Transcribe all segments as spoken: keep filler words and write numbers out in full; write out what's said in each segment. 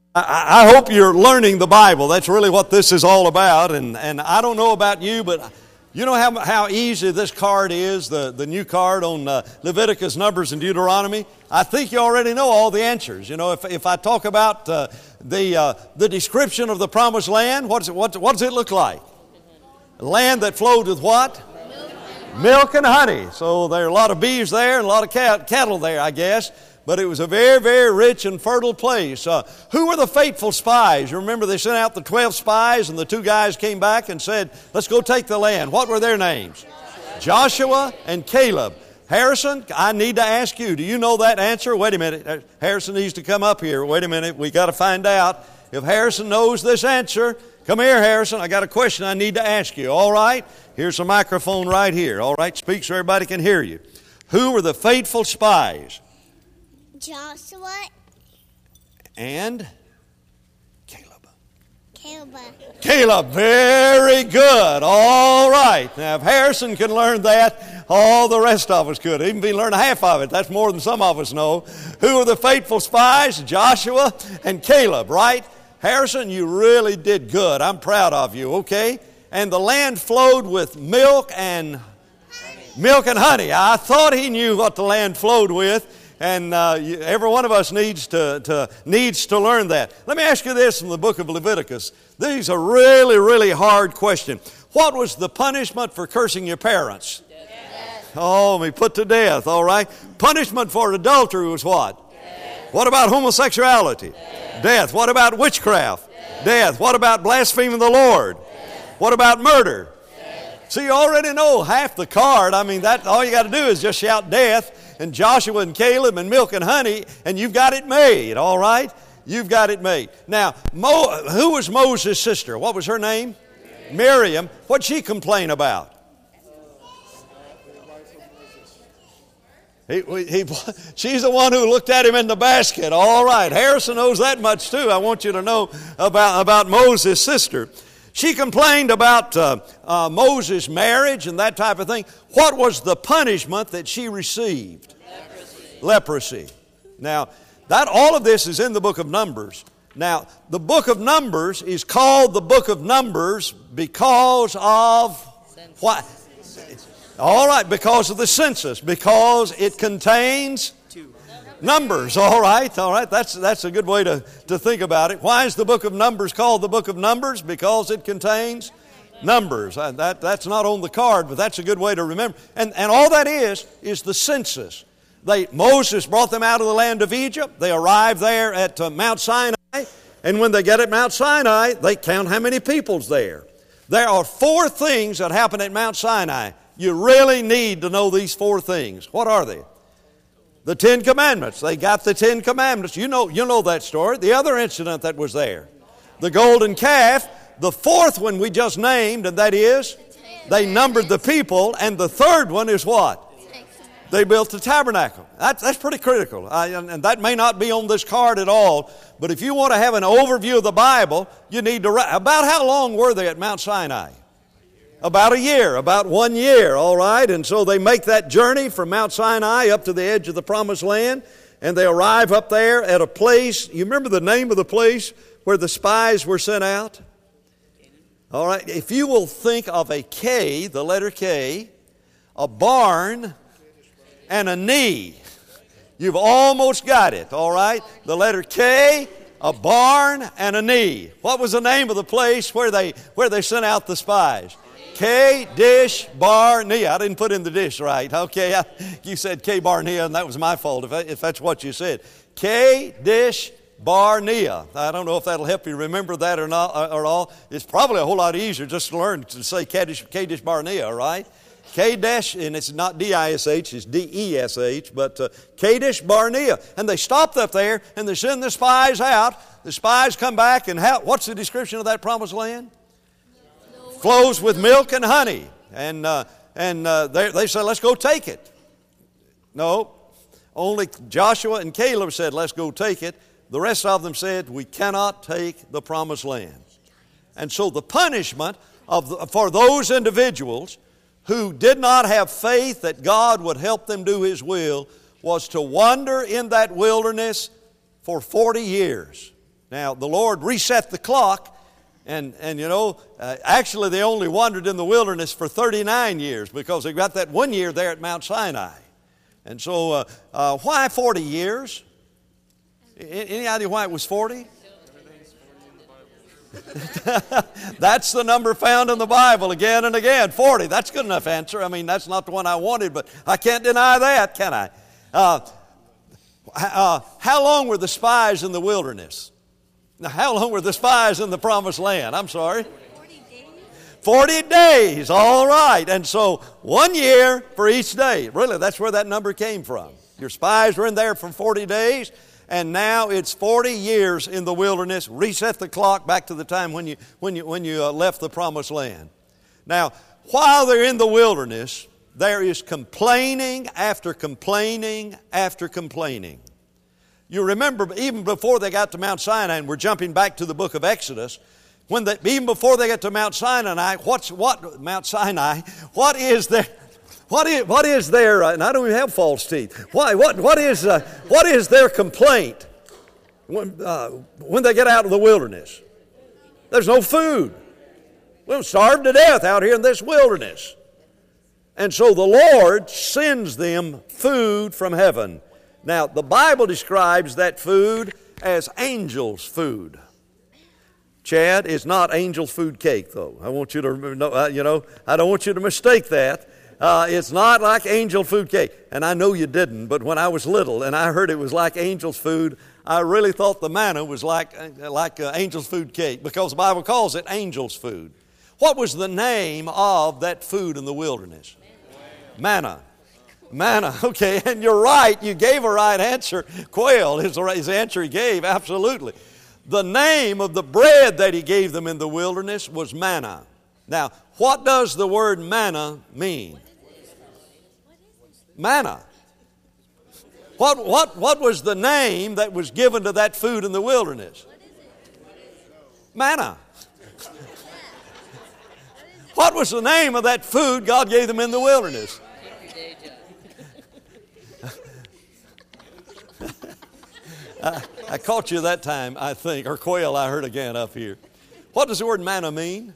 I, I hope you're learning the Bible. That's really what this is all about. And, and I don't know about you, but you know how, how easy this card is, the, the new card on uh, Leviticus, Numbers, and Deuteronomy? I think you already know all the answers. You know, if, if I talk about uh, the, uh, the description of the Promised Land, what's it, what, what does it look like? A land that flowed with what? Milk and honey. So there are a lot of bees there and a lot of cat, cattle there, I guess. But it was a very, very rich and fertile place. Uh, who were the faithful spies? You remember they sent out the twelve spies and the two guys came back and said, let's go take the land. What were their names? Joshua and Caleb. Harrison, I need to ask you, do you know that answer? Wait a minute. Harrison needs to come up here. Wait a minute. We got to find out if Harrison knows this answer. Come here, Harrison. I got a question I need to ask you. All right? Here's a microphone right here. All right? Speak so everybody can hear you. Who were the faithful spies? Joshua and Caleb. Caleb. Caleb, very good. All right. Now, if Harrison can learn that, all the rest of us could. Even if he learned half of it, that's more than some of us know. Who are the faithful spies? Joshua and Caleb, right? Harrison, you really did good. I'm proud of you, okay? And the land flowed with milk and milk and honey. I thought he knew what the land flowed with. And uh, every one of us needs to, to needs to learn that. Let me ask you this from the book of Leviticus. This is a really, really hard question. What was the punishment for cursing your parents? Death. Oh, we put to death, all right. Punishment for adultery was what? Death. What about homosexuality? Death. Death. What about witchcraft? Death. Death. What about blaspheming the Lord? Death. What about murder? Death. So you already know half the card. I mean, that all you got to do is just shout death. And Joshua and Caleb and milk and honey, and you've got it made, all right? You've got it made. Now, Mo, who was Moses' sister? What was her name? Miriam. Miriam. What'd she complain about? He, he, she's the one who looked at him in the basket. All right, Harrison knows that much too. I want you to know about, about Moses' sister. She complained about uh, uh, Moses' marriage and that type of thing. What was the punishment that she received? Leprosy. Leprosy. Now, that all of this is in the book of Numbers. Now, the book of Numbers is called the book of Numbers because of what? All right, because of the census, because it contains numbers. All right, all right. That's that's a good way to, to think about it. Why is the book of Numbers called the book of Numbers? Because it contains numbers. Uh, that that's not on the card, but that's a good way to remember. And and all that is is the census. They Moses brought them out of the land of Egypt. They arrived there at uh, Mount Sinai, and when they get at Mount Sinai, they count how many people's there. There are four things that happen at Mount Sinai. You really need to know these four things. What are they? The Ten Commandments. They got the Ten Commandments. You know, you know that story. The other incident that was there. The golden calf. The fourth one we just named, and that is they numbered the people. And the third one is what? They built the tabernacle. That, that's pretty critical. I, and, and that may not be on this card at all. But if you want to have an overview of the Bible, you need to write. About how long were they at Mount Sinai? About a year, about one year, all right? And so they make that journey from Mount Sinai up to the edge of the Promised Land, and they arrive up there at a place. You remember the name of the place where the spies were sent out? All right, if you will think of a K, the letter K, a barn, and a knee, you've almost got it, all right? The letter K, a barn, and a knee. What was the name of the place where they where they sent out the spies? Kadesh Barnea. I didn't put in the dish right. Okay, I, you said K Barnea, and that was my fault if, I, if that's what you said. Kadesh Barnea. I don't know if that'll help you remember that or not or all. It's probably a whole lot easier just to learn to say Kadesh, Kadesh Barnea, right? Kadesh, and it's not D I S H, it's D E S H, but uh, Kadesh Barnea. And they stopped up there, and they send the spies out. The spies come back, and how, what's the description of that promised land? Flows with milk and honey. And uh, and uh, they, they said, let's go take it. No, only Joshua and Caleb said, let's go take it. The rest of them said, we cannot take the promised land. And so the punishment of the, for those individuals who did not have faith that God would help them do His will was to wander in that wilderness for forty years. Now, the Lord reset the clock, and, and you know, uh, actually they only wandered in the wilderness for thirty-nine years because they got that one year there at Mount Sinai. And so, uh, uh, why forty years? Any idea why it was forty? That's the number found in the Bible again and again, forty. That's a good enough answer. I mean, that's not the one I wanted, but I can't deny that, can I? Uh, uh, how long were the spies in the wilderness? Now, how long were the spies in the promised land? I'm sorry. forty days. forty days, all right. And so one year for each day. Really, that's where that number came from. Your spies were in there for forty days. And now it's forty years in the wilderness. Reset the clock back to the time when you, when you, when you uh, left the promised land. Now, while they're in the wilderness, there is complaining after complaining after complaining. You remember, even before they got to Mount Sinai, and we're jumping back to the book of Exodus, when they, even before they got to Mount Sinai, what's what Mount Sinai? What is their What is, what is their, uh, and I don't even have false teeth. Why, what, what, is, uh, what is their complaint when, uh, when they get out of the wilderness? There's no food. We'll starve to death out here in this wilderness. And so the Lord sends them food from heaven. Now, the Bible describes that food as angels' food. Chad, it's not angels' food cake, though. I want you to know, uh, you know, I don't want you to mistake that. Uh, it's not like angel food cake. And I know you didn't, but when I was little and I heard it was like angel's food, I really thought the manna was like, like uh, angel's food cake because the Bible calls it angel's food. What was the name of that food in the wilderness? Manna. Manna, okay, and you're right, you gave a right answer. Quail is the answer he gave, absolutely. The name of the bread that he gave them in the wilderness was manna. Now, what does the word manna mean? Manna. What, what, what was the name that was given to that food in the wilderness? Manna. What was the name of that food God gave them in the wilderness? I, I caught you that time, I think, or quail I heard again up here. What does the word manna mean?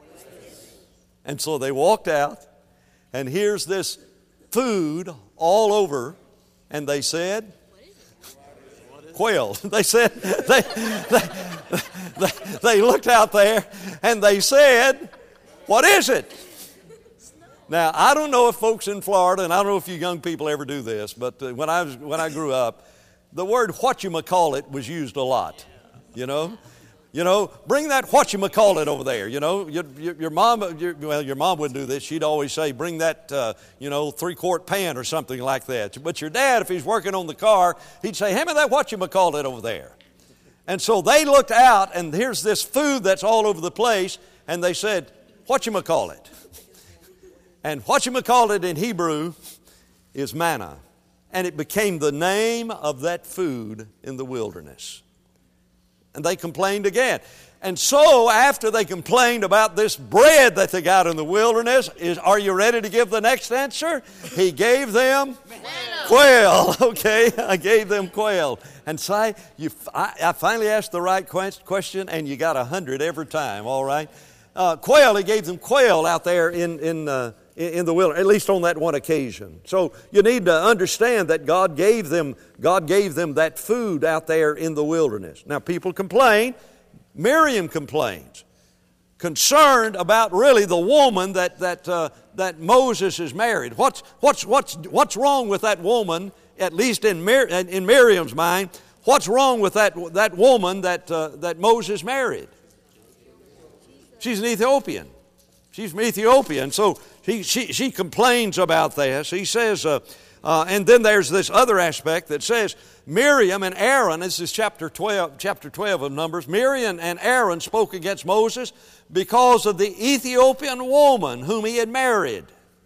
And so they walked out, and here's this food all over, and they said, quail. They said, they, they, they, they looked out there, and they said, what is it? Now, I don't know if folks in Florida, and I don't know if you young people ever do this, but uh, when I was, when I grew up, the word whatchamacallit was used a lot, you know. You know, bring that whatchamacallit over there, you know. Your, your, your mom, your, well, your mom wouldn't do this. She'd always say, bring that, uh, you know, three-quart pan or something like that. But your dad, if he's working on the car, he'd say, hand me that whatchamacallit over there. And so they looked out, and here's this food that's all over the place, and they said, whatchamacallit. And whatchamacallit in Hebrew is manna. And it became the name of that food in the wilderness. And they complained again. And so after they complained about this bread that they got in the wilderness, is, are you ready to give the next answer? He gave them quail. Okay, I gave them quail. And say, you, I, I finally asked the right question, and you got a hundred every time, all right? Uh, quail, he gave them quail out there in, in, uh, in the wilderness, at least on that one occasion. So you need to understand that God gave them, God gave them that food out there in the wilderness. Now people complain. Miriam complains, concerned about really the woman that that uh, that Moses is married. What's what's what's what's wrong with that woman? At least in Mir- in Miriam's mind, what's wrong with that that woman that uh, that Moses married? She's an Ethiopian. She's from Ethiopia, and so she she, she complains about this. He says, uh, uh, and then there's this other aspect that says Miriam and Aaron. This is chapter twelve, chapter twelve of Numbers. Miriam and Aaron spoke against Moses because of the Ethiopian woman whom he had married.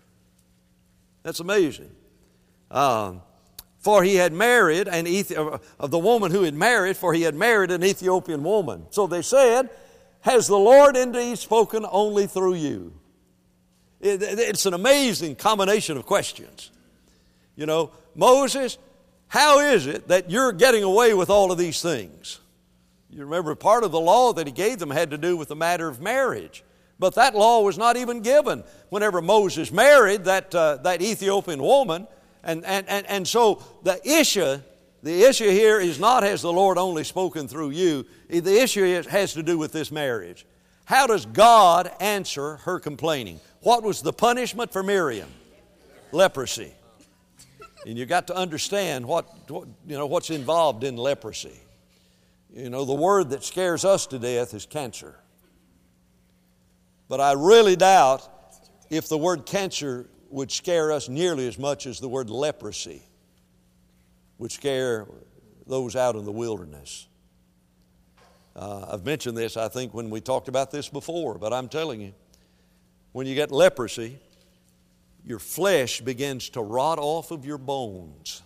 That's amazing. Um, for he had married an Ethi- of the woman who had married, for he had married an Ethiopian woman. So they said, has the Lord indeed spoken only through you? It, it's an amazing combination of questions. You know, Moses, how is it that you're getting away with all of these things? You remember part of the law that he gave them had to do with the matter of marriage. But that law was not even given whenever Moses married that, uh, that Ethiopian woman. And, and, and, and so the issue, the issue here is not has the Lord only spoken through you. The issue is, has to do with this marriage. How does God answer her complaining? What was the punishment for Miriam? Leprosy. And you got to understand what, what you know what's involved in leprosy. You know, the word that scares us to death is cancer. But I really doubt if the word cancer would scare us nearly as much as the word leprosy would scare those out in the wilderness. Uh, I've mentioned this, I think, when we talked about this before, but I'm telling you, when you get leprosy, your flesh begins to rot off of your bones.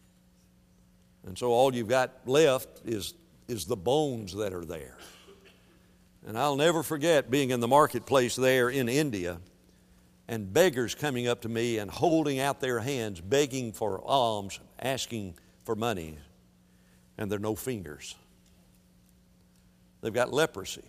And so all you've got left is, is the bones that are there. And I'll never forget being in the marketplace there in India and beggars coming up to me and holding out their hands, begging for alms, asking for money, and there are no fingers. They've got leprosy.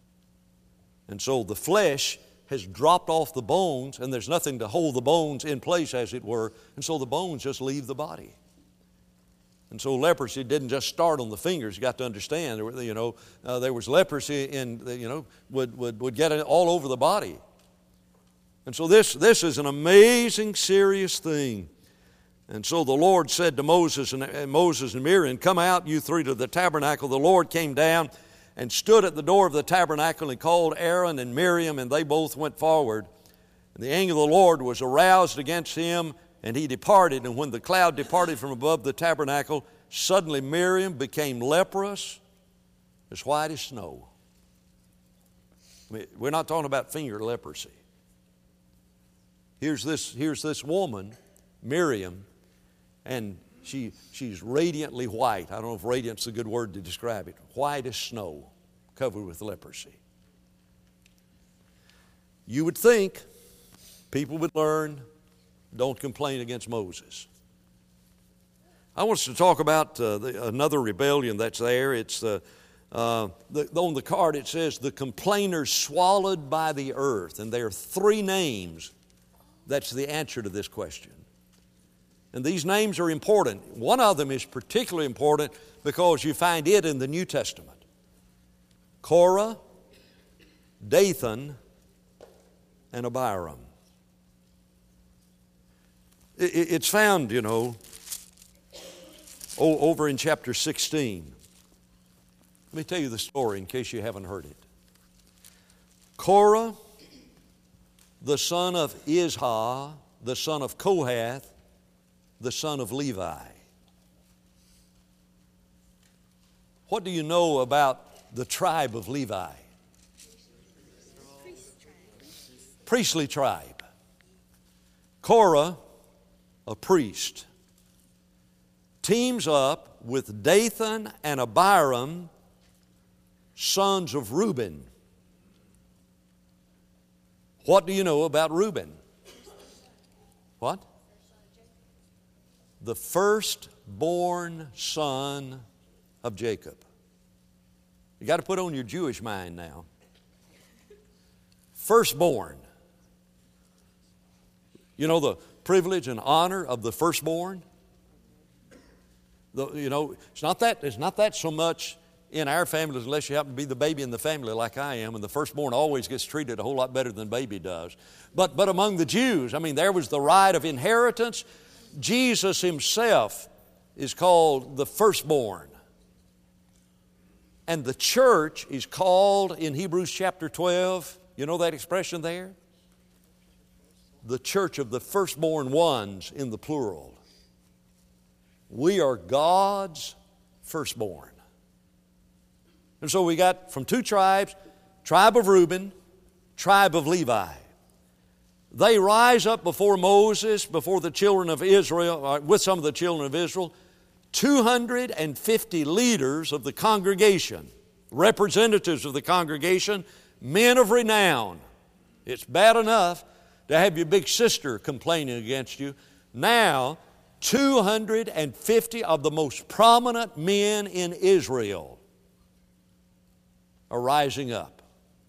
And so the flesh has dropped off the bones, and there's nothing to hold the bones in place, as it were, and so the bones just leave the body. And so leprosy didn't just start on the fingers. You got to understand, you know, uh, there was leprosy in, you know, would, would, would get it all over the body. And so this, this is an amazing, serious thing. And so the Lord said to Moses and, and Moses and Miriam, "Come out, you three, to the tabernacle." The Lord came down and stood at the door of the tabernacle and called Aaron and Miriam, and they both went forward. And the angel of the Lord was aroused against him, and he departed. And when the cloud departed from above the tabernacle, suddenly Miriam became leprous, as white as snow. I mean, we're not talking about finger leprosy. Here's this, here's this woman, Miriam, and she, she's radiantly white. I don't know if radiant's a good word to describe it. White as snow, covered with leprosy. You would think people would learn, don't complain against Moses. I want us to talk about uh, the, another rebellion that's there. It's uh, uh, the, on the card it says, "The complainers swallowed by the earth." And there are three names that's the answer to this question. And these names are important. One of them is particularly important because you find it in the New Testament. Korah, Dathan, and Abiram. It's found, you know, over in chapter sixteen. Let me tell you the story in case you haven't heard it. Korah, the son of Izhar, the son of Kohath, the son of Levi. What do you know about the tribe of Levi? Priestly tribe. Korah, a priest, teams up with Dathan and Abiram, sons of Reuben. What do you know about Reuben? What? The firstborn son of Jacob. You got to put on your Jewish mind now. Firstborn. You know the privilege and honor of the firstborn? The, you know, it's not that, it's not that so much in our families unless you happen to be the baby in the family like I am, and the firstborn always gets treated a whole lot better than baby does. But, but among the Jews, I mean, there was the right of inheritance. Jesus himself is called the firstborn. And the church is called in Hebrews chapter twelve, you know that expression there? The church of the firstborn ones in the plural. We are God's firstborn. And so we got from two tribes, tribe of Reuben, tribe of Levi. They rise up before Moses, before the children of Israel, with some of the children of Israel, two hundred fifty leaders of the congregation, representatives of the congregation, men of renown. It's bad enough to have your big sister complaining against you. Now, two hundred fifty of the most prominent men in Israel are rising up.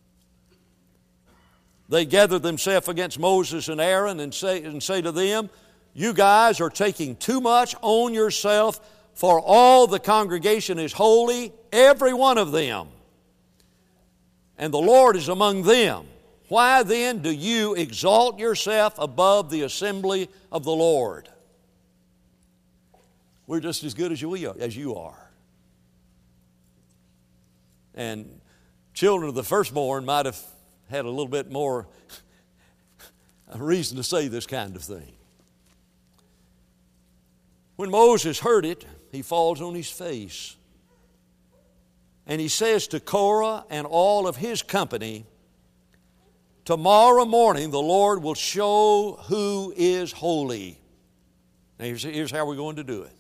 They gathered themselves against Moses and Aaron and say, and say to them, you guys are taking too much on yourself, for all the congregation is holy, every one of them. And the Lord is among them. Why then do you exalt yourself above the assembly of the Lord? We're just as good as you, as you are. And children of the firstborn might have had a little bit more reason to say this kind of thing. When Moses heard it, he falls on his face. And he says to Korah and all of his company, tomorrow morning the Lord will show who is holy. Now here's, here's how we're going to do it.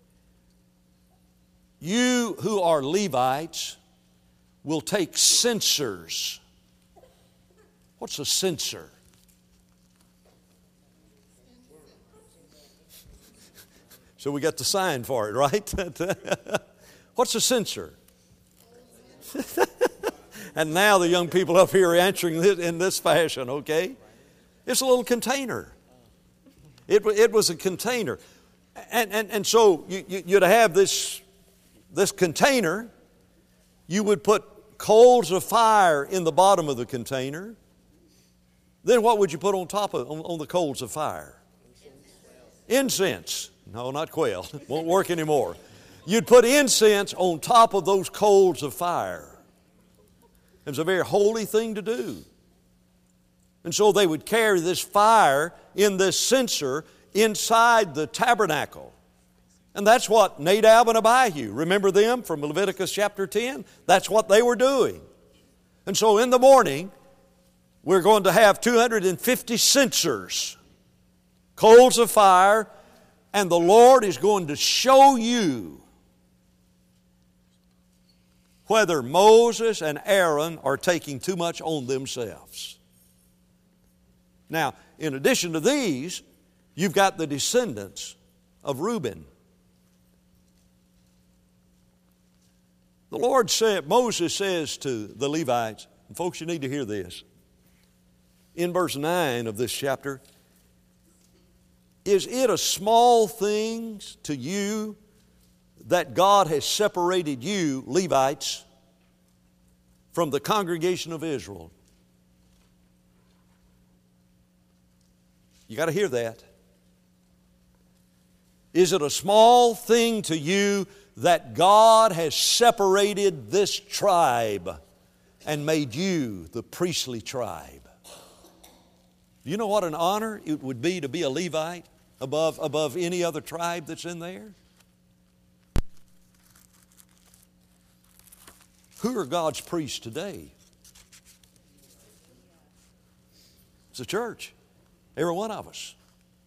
You who are Levites will take censers. What's a censer? So we got the sign for it, right? What's a censer? And now the young people up here are answering this in this fashion, okay? It's a little container. It, it was a container. And, and, and so you, you, you'd have this, this container. You would put coals of fire in the bottom of the container. Then what would you put on top of on, on the coals of fire? Incense. No, not quail. Won't work anymore. You'd put incense on top of those coals of fire. It was a very holy thing to do. And so they would carry this fire in this censer inside the tabernacle. And that's what Nadab and Abihu, remember them from Leviticus chapter ten? That's what they were doing. And so in the morning, we're going to have two hundred fifty censers, coals of fire, and the Lord is going to show you whether Moses and Aaron are taking too much on themselves. Now, in addition to these, you've got the descendants of Reuben. The Lord said, Moses says to the Levites, and folks, you need to hear this. In verse nine of this chapter, is it a small thing to you that God has separated you, Levites, from the congregation of Israel? You got to hear that. Is it a small thing to you that God has separated this tribe and made you the priestly tribe? Do you know what an honor it would be to be a Levite above, above any other tribe that's in there? Who are God's priests today? It's the church. Every one of us.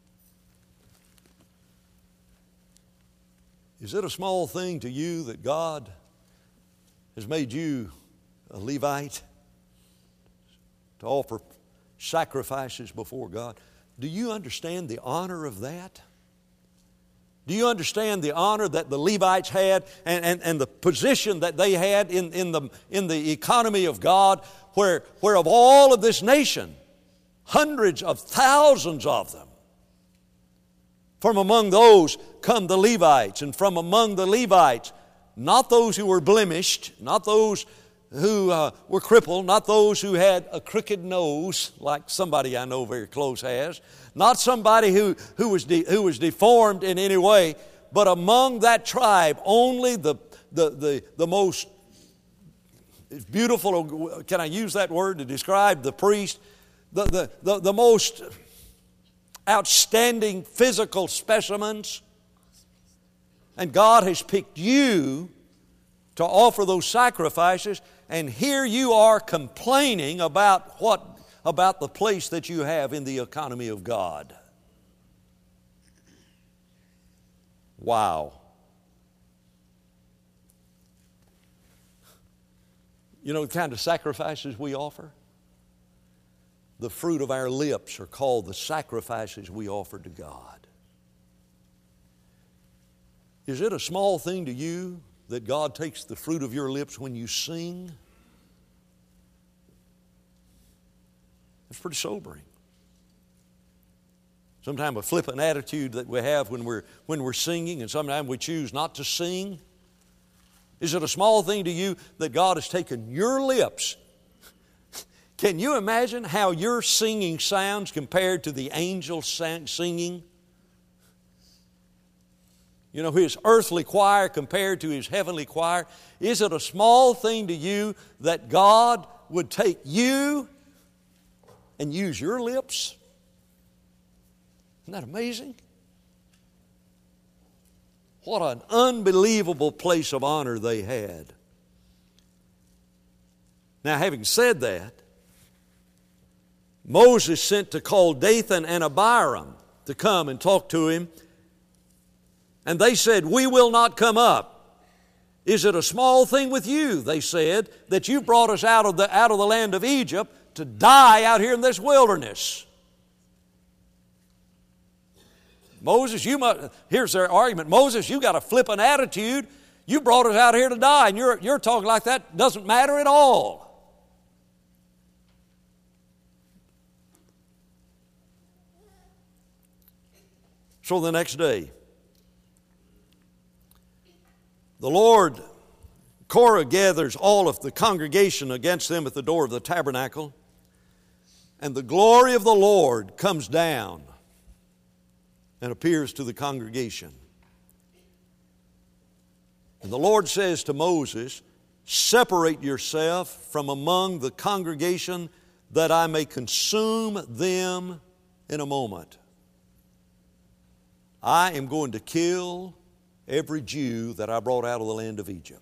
Is it a small thing to you that God has made you a Levite to offer sacrifices before God? Do you understand the honor of that? Do you understand the honor that the Levites had and, and, and the position that they had in, in, the, in the economy of God, where, where of all of this nation, hundreds of thousands of them, from among those come the Levites, and from among the Levites, not those who were blemished, not those who uh, were crippled, not those who had a crooked nose, like somebody I know very close has, not somebody who, who, was de- who was deformed in any way, but among that tribe, only the, the, the, the most beautiful, can I use that word to describe the priest, the, the, the, the most outstanding physical specimens. And God has picked you to offer those sacrifices, and here you are complaining about what about the place that you have in the economy of God. Wow. You know the kind of sacrifices we offer? The fruit of our lips are called the sacrifices we offer to God. Is it a small thing to you that God takes the fruit of your lips when you sing? It's pretty sobering. Sometimes a flippant attitude that we have when we're, when we're singing, and sometimes we choose not to sing. Is it a small thing to you that God has taken your lips? Can you imagine how your singing sounds compared to the angels singing? You know, his earthly choir compared to his heavenly choir. Is it a small thing to you that God would take you and use your lips? Isn't that amazing? What an unbelievable place of honor they had. Now, having said that, Moses sent to call Dathan and Abiram to come and talk to him. And they said, "We will not come up. Is it a small thing with you," they said, "that you brought us out of the, out of the land of Egypt to die out here in this wilderness?" Moses, you must, here's their argument. Moses, you got a flippant attitude. You brought us out here to die, and you're, you're talking like that doesn't matter at all. So the next day, the Lord, Korah gathers all of the congregation against them at the door of the tabernacle, and the glory of the Lord comes down and appears to the congregation. And the Lord says to Moses, "Separate yourself from among the congregation that I may consume them in a moment. I am going to kill every Jew that I brought out of the land of Egypt."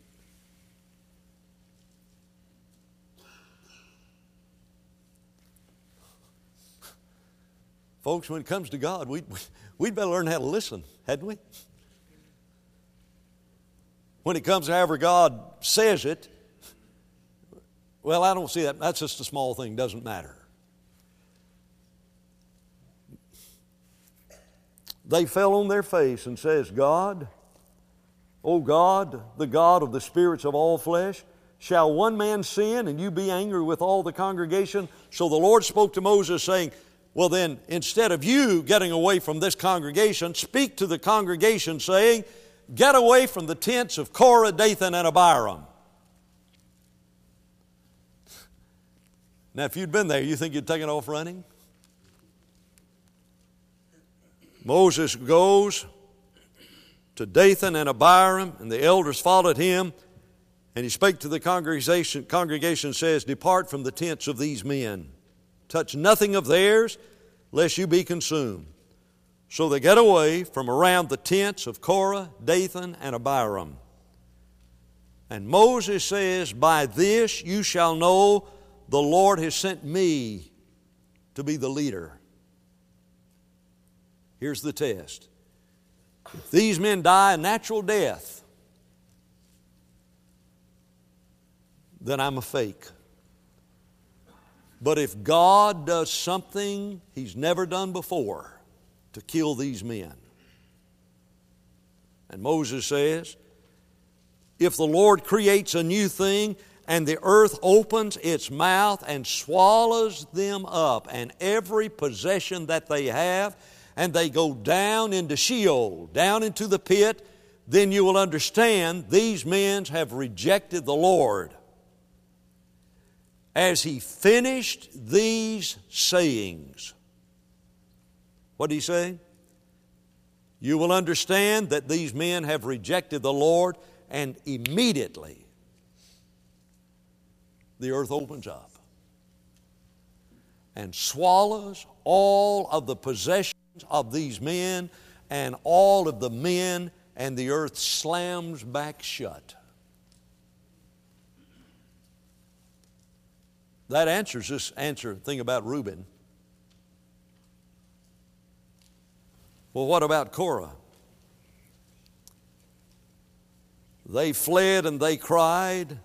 Folks, when it comes to God, we, we'd better learn how to listen, hadn't we? When it comes to however God says it, well, I don't see that. That's just a small thing, doesn't matter. They fell on their face and says, "God, O God, the God of the spirits of all flesh, shall one man sin and you be angry with all the congregation?" So the Lord spoke to Moses saying, "Well then, instead of you getting away from this congregation, speak to the congregation saying, get away from the tents of Korah, Dathan, and Abiram." Now if you'd been there, you think you'd taken off running? Moses goes to Dathan and Abiram, and the elders followed him, and he spake to the congregation, congregation says, "Depart from the tents of these men. Touch nothing of theirs, lest you be consumed." So they get away from around the tents of Korah, Dathan, and Abiram. And Moses says, "By this you shall know the Lord has sent me to be the leader." Here's the test. If these men die a natural death, then I'm a fake. But if God does something He's never done before to kill these men, and Moses says, if the Lord creates a new thing and the earth opens its mouth and swallows them up and every possession that they have, and they go down into Sheol, down into the pit, then you will understand these men have rejected the Lord. As he finished these sayings, what did he say? You will understand that these men have rejected the Lord, and immediately the earth opens up and swallows all of the possessions of these men, and all of the men, and the earth slams back shut. That answers this answer thing about Reuben. Well, what about Korah? They fled and they cried,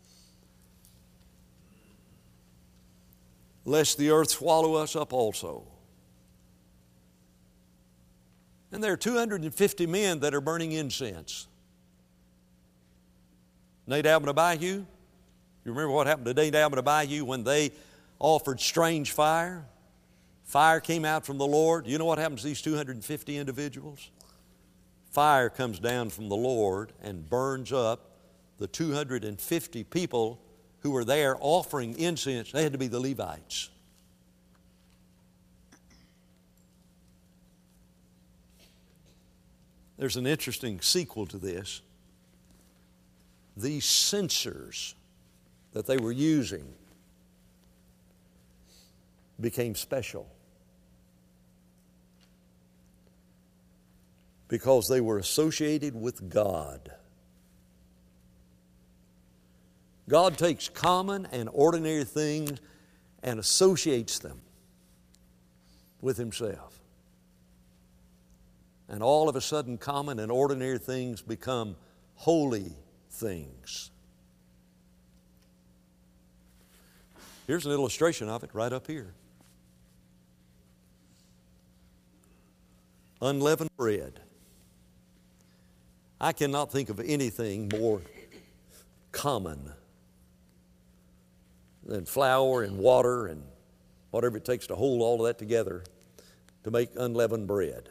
"Lest the earth swallow us up also." And there are two hundred fifty men that are burning incense. Nadab and Abihu, you remember what happened to Nadab and Abihu when they offered strange fire. Fire came out from the Lord. You know what happens to these two hundred fifty individuals? Fire comes down from the Lord and burns up the two hundred fifty people who were there offering incense. They had to be the Levites. There's an interesting sequel to this. These censers that they were using became special because they were associated with God. God takes common and ordinary things and associates them with Himself. And all of a sudden, common and ordinary things become holy things. Here's an illustration of it right up here. Unleavened bread. I cannot think of anything more common than flour and water and whatever it takes to hold all of that together to make unleavened bread.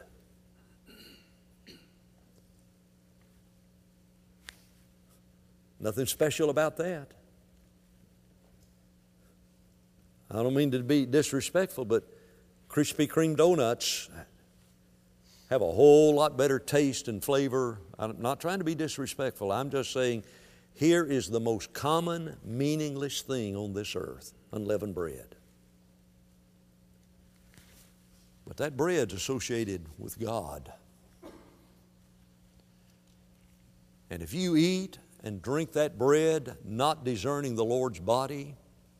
Nothing special about that. I don't mean to be disrespectful, but Krispy Kreme donuts have a whole lot better taste and flavor. I'm not trying to be disrespectful. I'm just saying here is the most common, meaningless thing on this earth, unleavened bread. But that bread's associated with God. And if you eat and drink that bread, not discerning the Lord's body,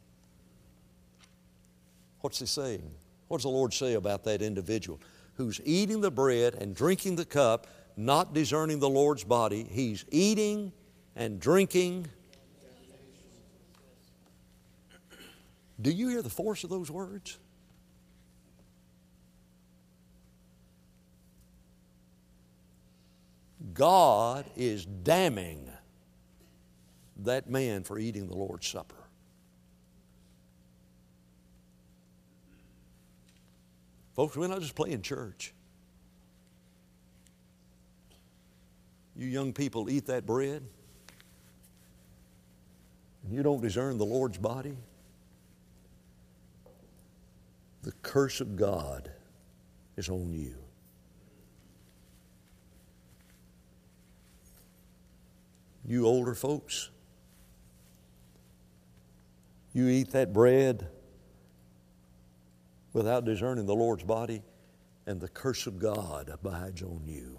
what's He saying? What does the Lord say about that individual who's eating the bread and drinking the cup, not discerning the Lord's body? He's eating and drinking. Do you hear the force of those words? God is damning that man for eating the Lord's Supper. Folks, we're not just playing church. You young people eat that bread, and you don't discern the Lord's body. The curse of God is on you. You older folks, you eat that bread without discerning the Lord's body, and the curse of God abides on you.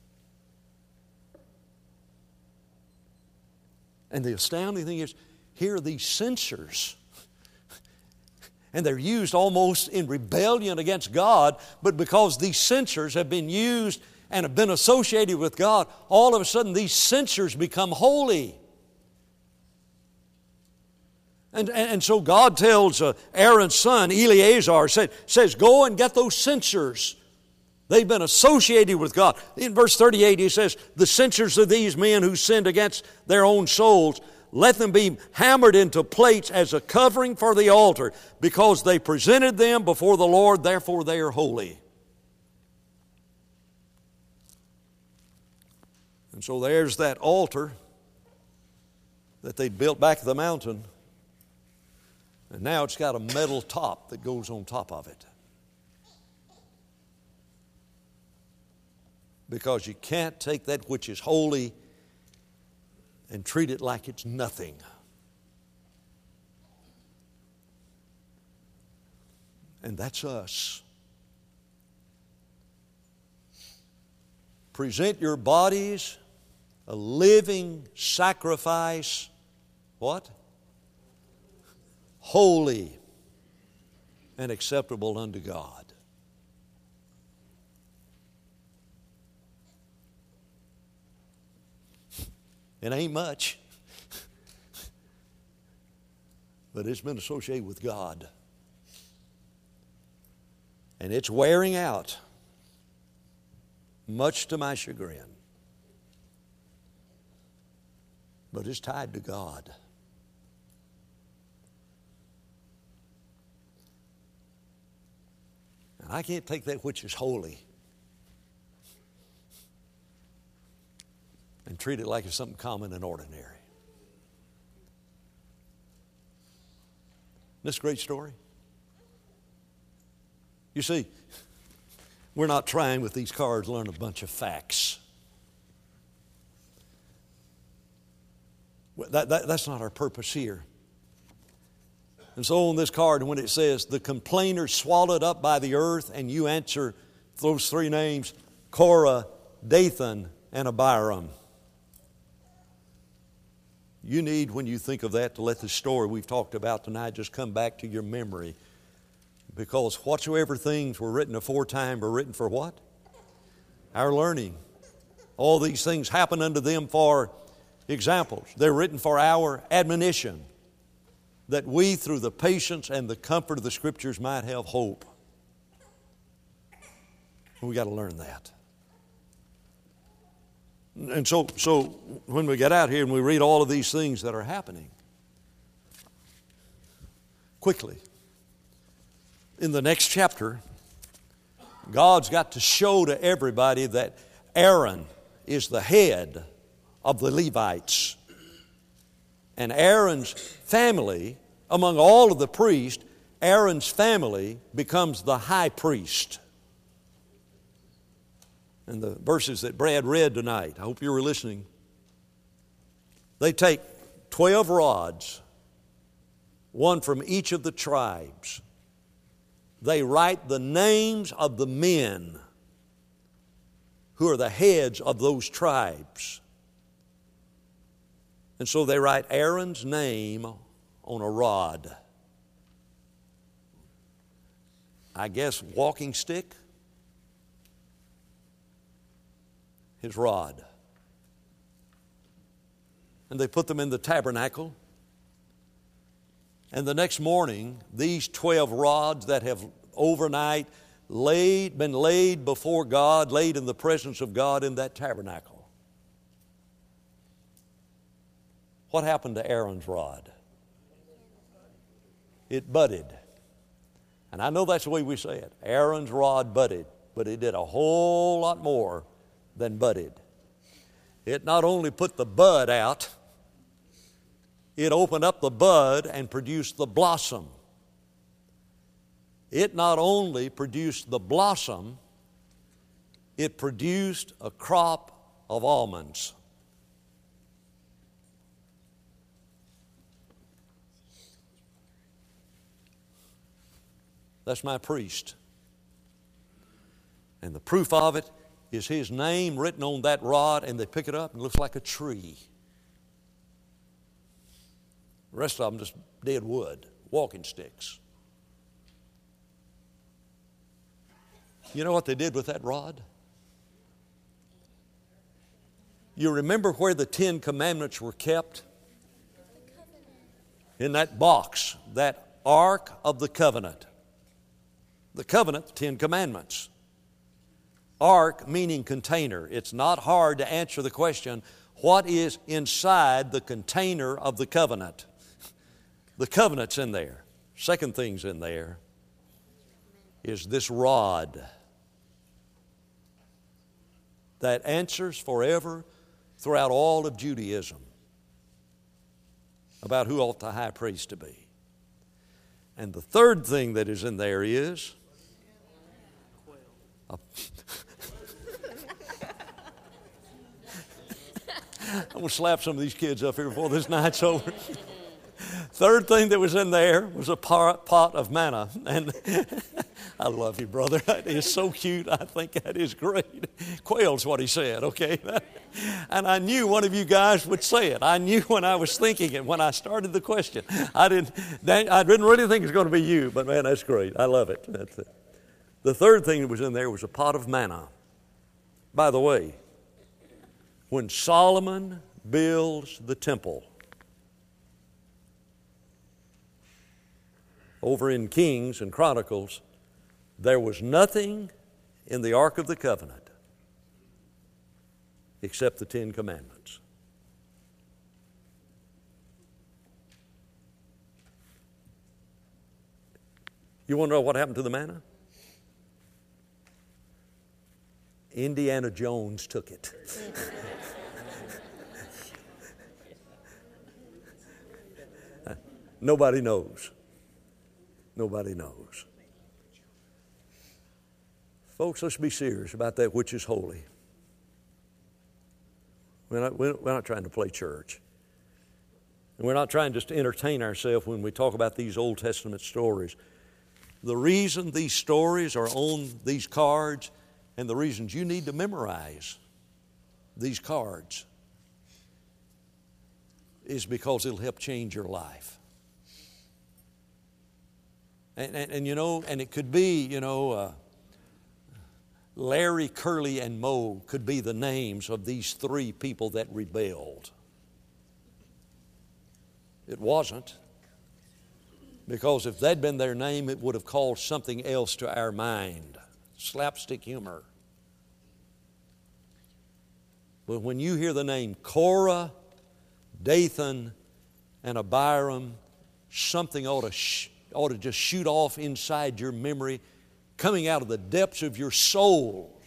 And the astounding thing is, here are these censers, and they're used almost in rebellion against God, but because these censers have been used and have been associated with God, all of a sudden these censers become holy. And, and, and so God tells uh, Aaron's son, Eleazar, said, says, go and get those censers. They've been associated with God. In verse thirty-eight, he says, the censers of these men who sinned against their own souls, let them be hammered into plates as a covering for the altar, because they presented them before the Lord, therefore they are holy. And so there's that altar that they'd built back at the mountain. And now it's got a metal top that goes on top of it. Because you can't take that which is holy and treat it like it's nothing. And that's us. Present your bodies a living sacrifice. What? Holy and acceptable unto God. It ain't much, but it's been associated with God. And it's wearing out, much to my chagrin. But it's tied to God. I can't take that which is holy and treat it like it's something common and ordinary. This great story. You see, we're not trying with these cards to learn a bunch of facts. That, that, that's not our purpose here. And so on this card, when it says, the complainer swallowed up by the earth, and you answer those three names, Korah, Dathan, and Abiram. You need, when you think of that, to let the story we've talked about tonight just come back to your memory. Because whatsoever things were written aforetime were written for what? Our learning. All these things happen unto them for examples. They're written for our admonition, that we, through the patience and the comfort of the Scriptures, might have hope. We've got to learn that. And so, so when we get out here and we read all of these things that are happening, quickly, in the next chapter, God's got to show to everybody that Aaron is the head of the Levites. And Aaron's family, among all of the priests, Aaron's family becomes the high priest. And the verses that Brad read tonight, I hope you were listening, they take twelve rods, one from each of the tribes. They write the names of the men who are the heads of those tribes. And so they write Aaron's name on a rod. I guess walking stick. His rod. And they put them in the tabernacle. And the next morning, these twelve rods that have overnight laid, been laid before God, laid in the presence of God in that tabernacle. What happened to Aaron's rod? It budded. And I know that's the way we say it. Aaron's rod budded, but it did a whole lot more than budded. It not only put the bud out, it opened up the bud and produced the blossom. It not only produced the blossom, it produced a crop of almonds. That's my priest. And the proof of it is his name written on that rod, and they pick it up and it looks like a tree. The rest of them just dead wood, walking sticks. You know what they did with that rod? You remember where the Ten Commandments were kept? In that box, that Ark of the Covenant. The covenant, the Ten Commandments. Ark meaning container. It's not hard to answer the question, what is inside the container of the covenant? The covenant's in there. Second thing's in there is this rod that answers forever throughout all of Judaism about who ought the high priest to be. And the third thing that is in there is a I'm going to slap some of these kids up here before this night's over. Third thing that was in there was a pot of manna. And I love you, brother. That is so cute. I think that is great. Quail's what he said, okay? And I knew one of you guys would say it. I knew when I was thinking it, when I started the question. I didn't, I didn't really think it was going to be you, but man, that's great. I love it. That's it. The third thing that was in there was a pot of manna. By the way, when Solomon builds the temple, over in Kings and Chronicles, there was nothing in the Ark of the Covenant except the Ten Commandments. You want to know what happened to the manna? Indiana Jones took it. Nobody knows. Nobody knows. Folks, let's be serious about that which is holy. We're not, we're not trying to play church. And we're not trying just to entertain ourselves when we talk about these Old Testament stories. The reason these stories are on these cards and the reasons you need to memorize these cards is because it'll help change your life. And, and, and you know, and it could be, you know, uh, Larry, Curly, and Moe could be the names of these three people that rebelled. It wasn't. Because if that'd been their name, it would have called something else to our mind. Slapstick humor. But when you hear the name Korah, Dathan, and Abiram, something ought to, sh- ought to just shoot off inside your memory, coming out of the depths of your soul.